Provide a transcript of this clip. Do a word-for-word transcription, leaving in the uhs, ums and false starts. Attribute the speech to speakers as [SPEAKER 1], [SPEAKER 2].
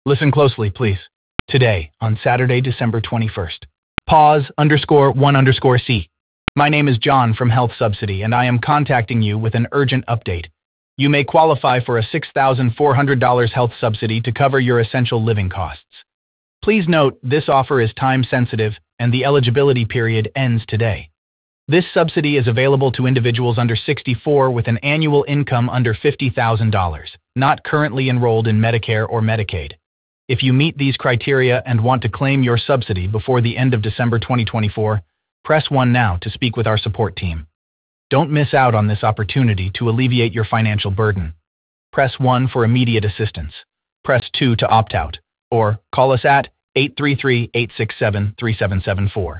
[SPEAKER 1] Listen closely, please. Today, on Saturday, December twenty-first. Pause underscore one underscore C. My name is John from Health Subsidy, and I am contacting you with an urgent update. You may qualify for a six thousand four hundred dollars health subsidy to cover your essential living costs. Please note, this offer is time-sensitive, and the eligibility period ends today. This subsidy is available to individuals under sixty-four with an annual income under fifty thousand dollars, not currently enrolled in Medicare or Medicaid. If you meet these criteria and want to claim your subsidy before the end of December twenty twenty-four, press one now to speak with our support team. Don't miss out on this opportunity to alleviate your financial burden. Press one for immediate assistance. Press two to opt out, or call us at eight three three, eight six seven, three seven seven four.